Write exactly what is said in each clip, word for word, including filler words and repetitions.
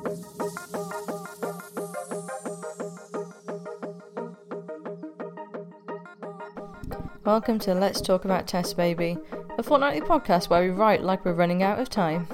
Welcome to Let's Talk About Test Baby, a fortnightly podcast where we write like we're running out of time.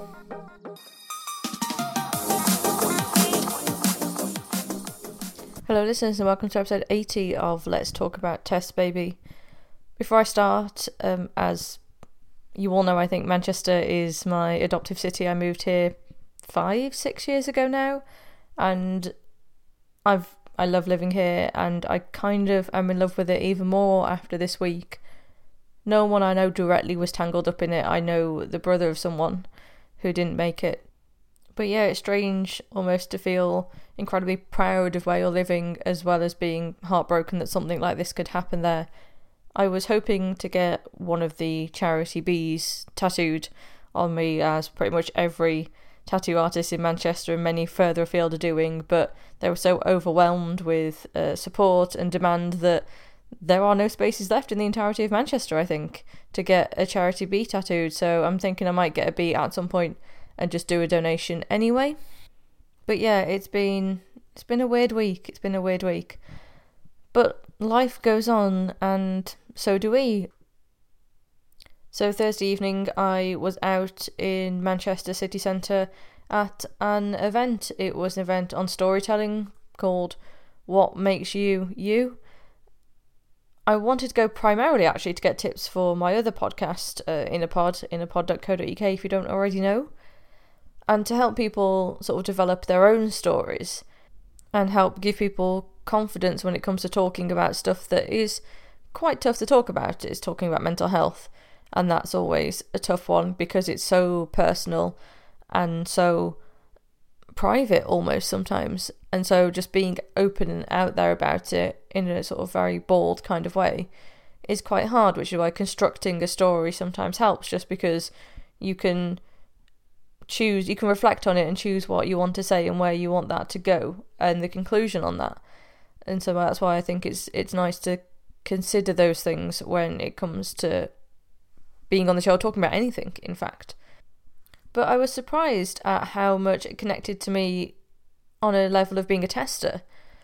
Hello listeners and welcome to episode eighty of Let's Talk About Test Baby. Before I start, um, as you all know, I think Manchester is my adoptive city. I moved here five, six years ago now, and I've I love living here, and I kind of am in love with it even more after this week. No one I know directly was tangled up in it. I know the brother of someone who didn't make it. But yeah, it's strange almost to feel incredibly proud of where you're living, as well as being heartbroken that something like this could happen there. I was hoping to get one of the charity bees tattooed on me, as pretty much every tattoo artists in Manchester and many further afield are doing, but they were so overwhelmed with uh, support and demand that there are no spaces left in the entirety of Manchester, I think, to get a charity bee tattooed. So I'm thinking I might get a bee at some point and just do a donation anyway. But yeah, it's been it's been a weird week. It's been a weird week. But life goes on, and so do we. So Thursday evening, I was out in Manchester city centre at an event. It was an event on storytelling called What Makes You, You. I wanted to go primarily actually to get tips for my other podcast, uh, Innapod, innapod dot co dot uk if you don't already know, and to help people sort of develop their own stories and help give people confidence when it comes to talking about stuff that is quite tough to talk about. It's talking about mental health. And that's always a tough one because it's so personal and so private almost sometimes. And so just being open and out there about it in a sort of very bold kind of way is quite hard, which is why constructing a story sometimes helps, just because you can choose, you can reflect on it and choose what you want to say and where you want that to go and the conclusion on that. And so that's why I think it's it's nice to consider those things when it comes to being on the show, talking about anything, in fact. But I was surprised at how much it connected to me on a level of being a tester.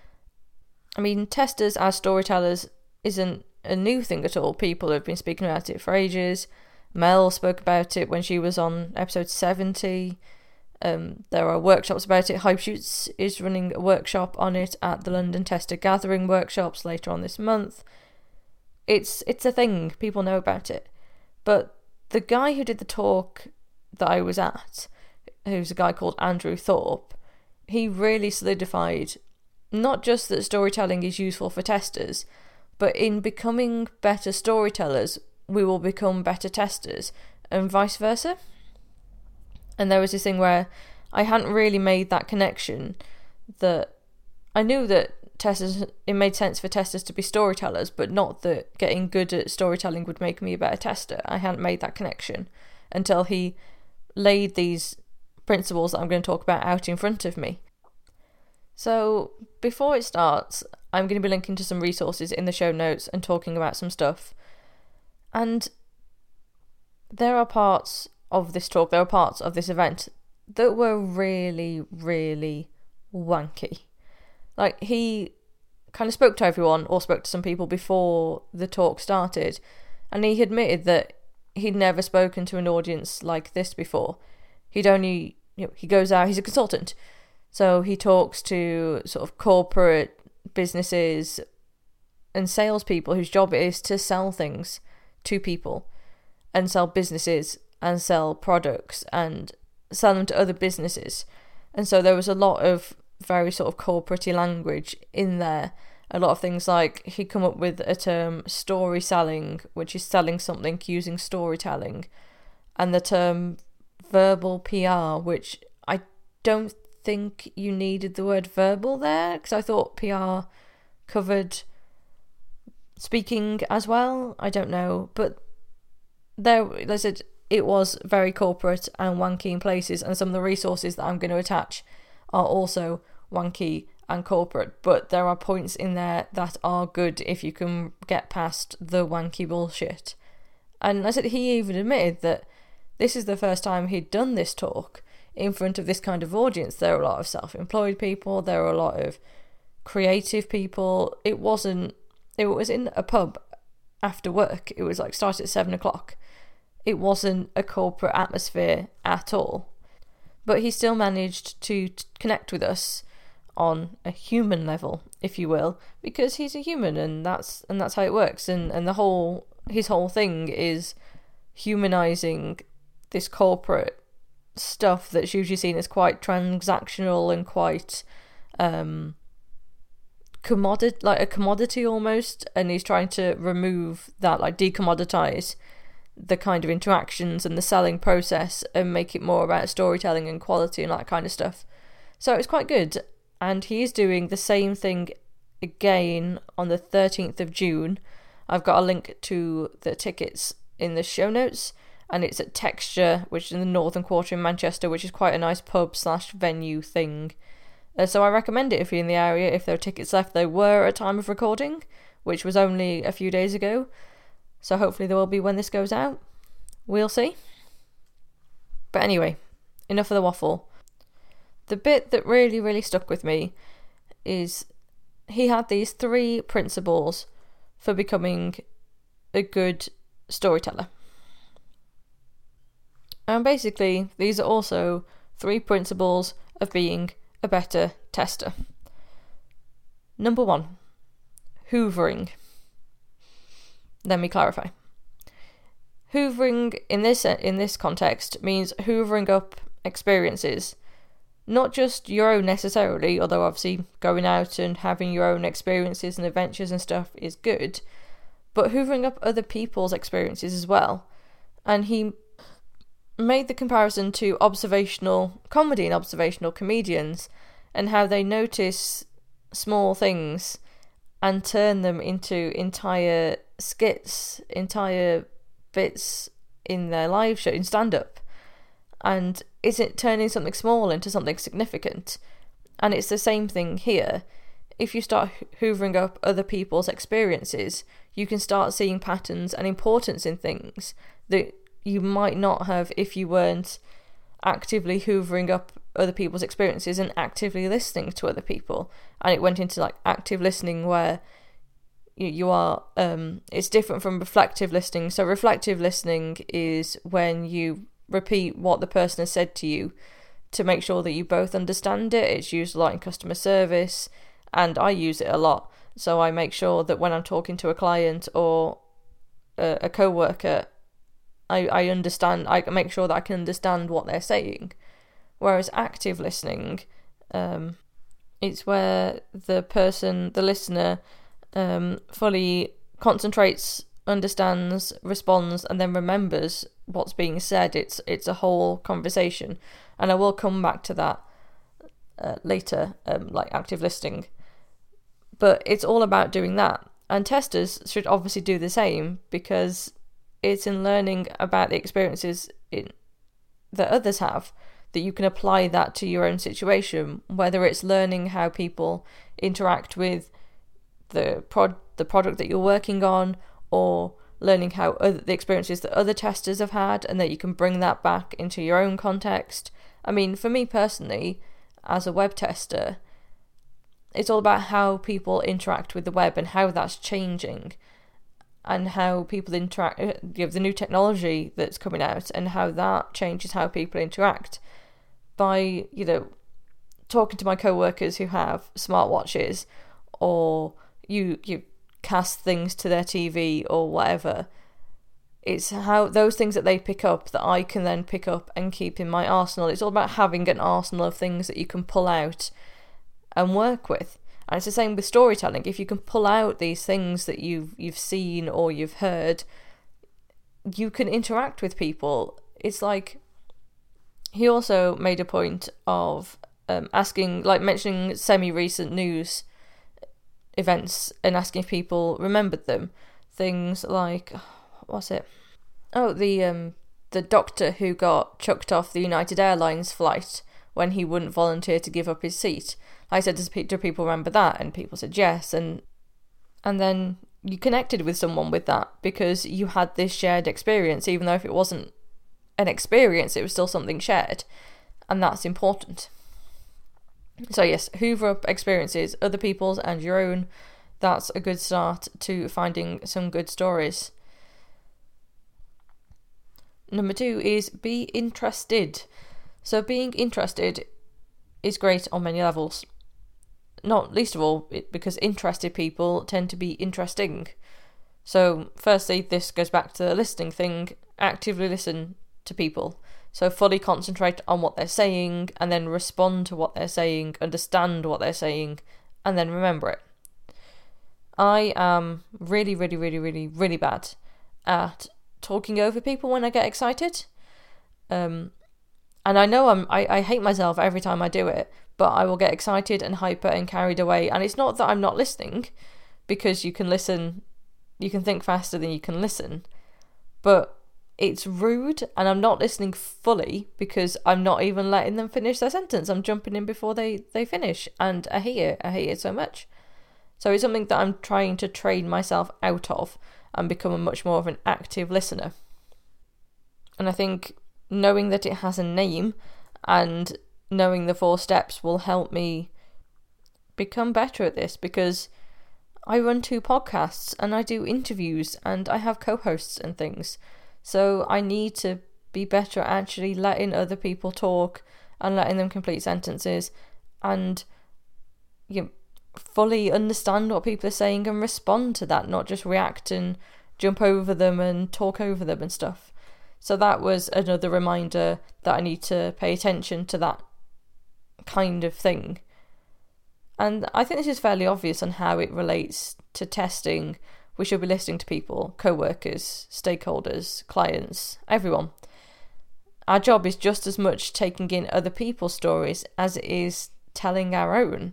I mean, testers as storytellers isn't a new thing at all. People have been speaking about it for ages. Mel spoke about it when she was on episode seventy. Um, there are workshops about it. Hype Shoots is running a workshop on it at the London Tester Gathering workshops later on this month. It's it's a thing. People know about it. But the guy who did the talk that I was at, who's a guy called Andrew Thorpe, he really solidified not just that storytelling is useful for testers, but in becoming better storytellers, we will become better testers, and vice versa. And there was this thing where I hadn't really made that connection, that I knew that testers, it made sense for testers to be storytellers, but not that getting good at storytelling would make me a better tester. I hadn't made that connection until he laid these principles that I'm going to talk about out in front of me. So before it starts, I'm going to be linking to some resources in the show notes and talking about some stuff. And there are parts of this talk, there are parts of this event that were really, really wanky. Like, he kind of spoke to everyone, or spoke to some people before the talk started, and he admitted that he'd never spoken to an audience like this before. He'd only, you know, he goes out, he's a consultant, so he talks to sort of corporate businesses and salespeople whose job it is to sell things to people, and sell businesses, and sell products, and sell them to other businesses. And so there was a lot of very sort of corporate-y language in there. A lot of things like, he'd come up with a term story selling, which is selling something using storytelling, and the term verbal P R, which I don't think you needed the word verbal there, because I thought P R covered speaking as well. I don't know, but there, they said it was very corporate and wanky in places, and some of the resources that I'm going to attach are also wanky and corporate, but there are points in there that are good if you can get past the wanky bullshit. And I said he even admitted that this is the first time he'd done this talk in front of this kind of audience. There are a lot of self-employed people, there are a lot of creative people. It wasn't, it was in a pub after work. It was like started at seven o'clock. It wasn't a corporate atmosphere at all. But he still managed to t- connect with us on a human level, if you will, because he's a human, and that's and that's how it works. And and the whole his whole thing is humanizing this corporate stuff that's usually seen as quite transactional and quite um commodity, like a commodity almost. And he's trying to remove that, like decommoditize the kind of interactions and the selling process and make it more about storytelling and quality and that kind of stuff. So it's quite good. And he's doing the same thing again on the thirteenth of June. I've got a link to the tickets in the show notes, and it's at Texture, which is in the Northern Quarter in Manchester, which is quite a nice pub slash venue thing. Uh, so I recommend it if you're in the area. If there are tickets left, there were at time of recording, which was only a few days ago. So hopefully there will be when this goes out. We'll see. But anyway, enough of the waffle. The bit that really, really stuck with me is he had these three principles for becoming a good storyteller. And basically, these are also three principles of being a better tester. Number one, hoovering. Let me clarify. Hoovering in this in this context means hoovering up experiences. Not just your own necessarily, although obviously going out and having your own experiences and adventures and stuff is good, but hoovering up other people's experiences as well. And he made the comparison to observational comedy and observational comedians and how they notice small things and turn them into entire skits, entire bits in their live show, in stand-up. And is it turning something small into something significant? And it's the same thing here. If you start hoovering up other people's experiences, you can start seeing patterns and importance in things that you might not have if you weren't actively hoovering up other people's experiences and actively listening to other people. And it went into like active listening where you, you are, um, it's different from reflective listening. So reflective listening is when you repeat what the person has said to you to make sure that you both understand it. It's used a lot in customer service, and I use it a lot. So I make sure that when I'm talking to a client or a, a co-worker, I, I understand, I make sure that I can understand what they're saying. Whereas active listening, um, it's where the person, the listener, um, fully concentrates, understands, responds, and then remembers what's being said. It's it's a whole conversation, and I will come back to that uh, later, um, like active listening. But it's all about doing that, and testers should obviously do the same, because it's in learning about the experiences in, that others have that you can apply that to your own situation, whether it's learning how people interact with the prod the product that you're working on, or learning how other, the experiences that other testers have had, and that you can bring that back into your own context. I mean, for me personally, as a web tester, it's all about how people interact with the web and how that's changing, and how people interact, you know, the new technology that's coming out, and how that changes how people interact. By, you know, talking to my co-workers who have smartwatches, or you you cast things to their T V or whatever, it's how those things that they pick up that I can then pick up and keep in my arsenal. It's all about having an arsenal of things that you can pull out and work with. And it's the same with storytelling. If you can pull out these things that you've you've seen or you've heard, you can interact with people. It's like, he also made a point of um, asking, like mentioning semi-recent news events and asking if people remembered them. Things like, what's it? Oh, the um the doctor who got chucked off the United Airlines flight when he wouldn't volunteer to give up his seat. I said, does, do people remember that? And people said yes. And and then you connected with someone with that because you had this shared experience, even though if it wasn't an experience, it was still something shared. and that's important. So yes, hoover up experiences, other people's and your own. That's a good start to finding some good stories. Number two is be interested. So being interested is great on many levels. Not least of all because interested people tend to be interesting. So firstly, this goes back to the listening thing. Actively listen to people. So fully concentrate on what they're saying and then respond to what they're saying, understand what they're saying, and then remember it. I am really, really, really, really, really bad at talking over people when I get excited. Um, and I know I'm, I, I hate myself every time I do it, but I will get excited and hyper and carried away. And it's not that I'm not listening, because you can listen, you can think faster than you can listen. But it's rude, and I'm not listening fully because I'm not even letting them finish their sentence. I'm jumping in before they, they finish, and I hate it. I hate it so much. So it's something that I'm trying to train myself out of and become a much more of an active listener. And I think knowing that it has a name and knowing the four steps will help me become better at this, because I run two podcasts and I do interviews and I have co-hosts and things. So I need to be better at actually letting other people talk and letting them complete sentences and you know, fully understand what people are saying and respond to that, not just react and jump over them and talk over them and stuff. So that was another reminder that I need to pay attention to that kind of thing. And I think this is fairly obvious on how it relates to testing. We should be listening to people, co-workers, stakeholders, clients, everyone. Our job is just as much taking in other people's stories as it is telling our own.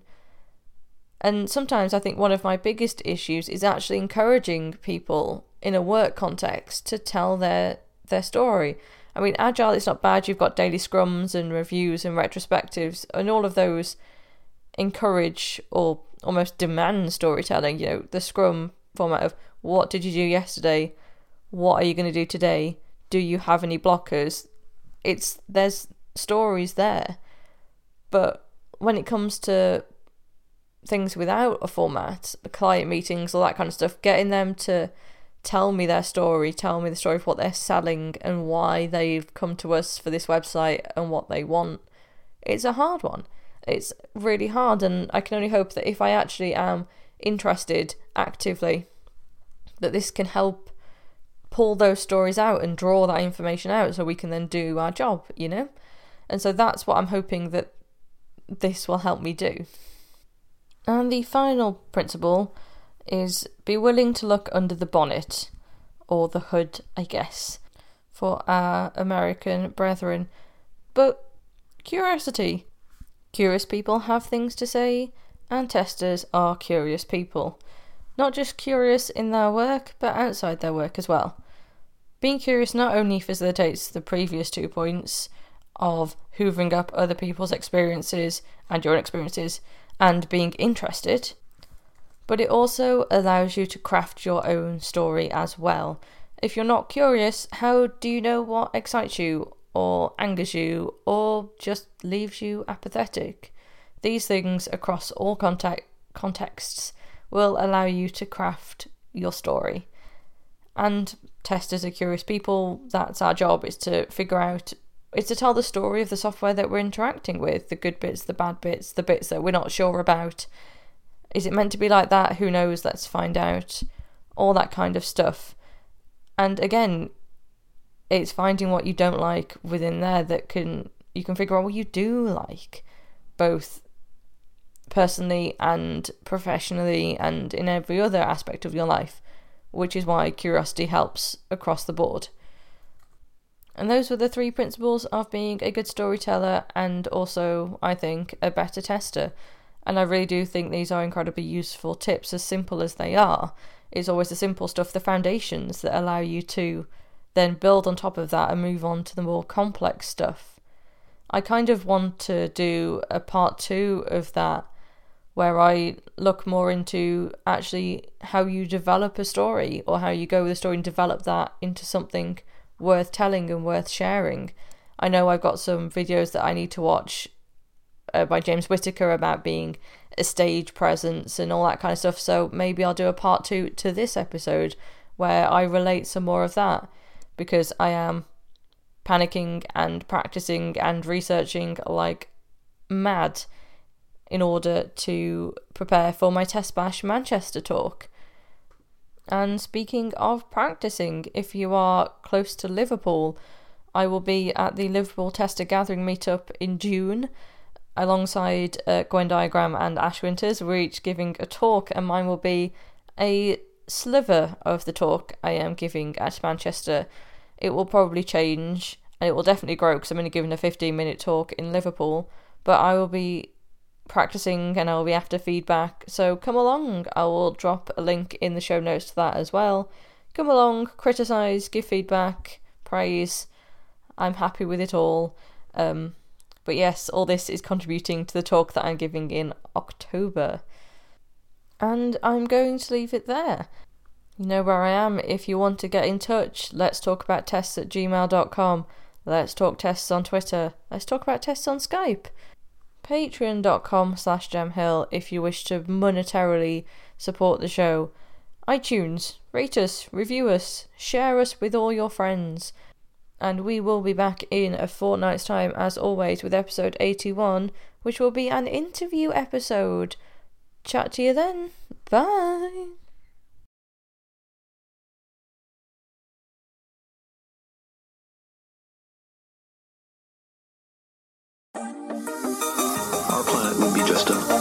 And sometimes I think one of my biggest issues is actually encouraging people in a work context to tell their, their story. I mean, Agile, it's not bad. You've got daily scrums and reviews and retrospectives, and all of those encourage or almost demand storytelling. You know, the scrum format of what did you do yesterday, what are you going to do today, do you have any blockers? It's there's stories there. But when it comes to things without a format, the client meetings, all that kind of stuff, getting them to tell me their story, tell me the story of what they're selling and why they've come to us for this website and what they want, it's a hard one. It's really hard, and I can only hope that if I actually am interested actively, that this can help pull those stories out and draw that information out so we can then do our job, you know? And so that's what I'm hoping that this will help me do. And the final principle is be willing to look under the bonnet, or the hood, I guess, for our American brethren. But curiosity. Curious people have things to say, and testers are curious people. Not just curious in their work, but outside their work as well. Being curious not only facilitates the previous two points of hoovering up other people's experiences and your own experiences and being interested, but it also allows you to craft your own story as well. If you're not curious, how do you know what excites you or angers you or just leaves you apathetic? These things across all contact contexts will allow you to craft your story. And testers are curious people. That's our job, is to figure out, is to tell the story of the software that we're interacting with, the good bits, the bad bits, the bits that we're not sure about. Is it meant to be like that? Who knows? Let's find out. All that kind of stuff. And again, it's finding what you don't like within there that can you can figure out what you do like, both personally and professionally and in every other aspect of your life, which is why curiosity helps across the board. And those were the three principles of being a good storyteller and also, I think, a better tester. And I really do think these are incredibly useful tips, as simple as they are. It's always the simple stuff, the foundations that allow you to then build on top of that and move on to the more complex stuff. I kind of want to do a part two of that where I look more into actually how you develop a story or how you go with a story and develop that into something worth telling and worth sharing. I know I've got some videos that I need to watch uh, by James Whittaker about being a stage presence and all that kind of stuff, so maybe I'll do a part two to this episode where I relate some more of that, because I am panicking and practicing and researching like mad in order to prepare for my Test Bash Manchester talk. And speaking of practicing, if you are close to Liverpool, I will be at the Liverpool Tester Gathering meetup in June alongside uh, Gwen Diagram and Ash Winters. We're each giving a talk, and mine will be a sliver of the talk I am giving at Manchester. It will probably change, and it will definitely grow because I'm only giving a fifteen minute talk in Liverpool, but I will be practicing and I will be after feedback, so come along. I will drop a link in the show notes to that as well. Come along, criticise, give feedback, praise. I'm happy with it all. Um, but yes, all this is contributing to the talk that I'm giving in October. And I'm going to leave it there. You know where I am if you want to get in touch. Let's talk about tests at gmail dot com. Let's talk tests on Twitter. Let's talk about tests on Skype. Patreon dot com slash gemhill if you wish to monetarily support the show. iTunes, rate us, review us, share us with all your friends. And we will be back in a fortnight's time, as always, with episode eighty-one, which will be an interview episode. Chat to you then. Bye. Our planet would be just a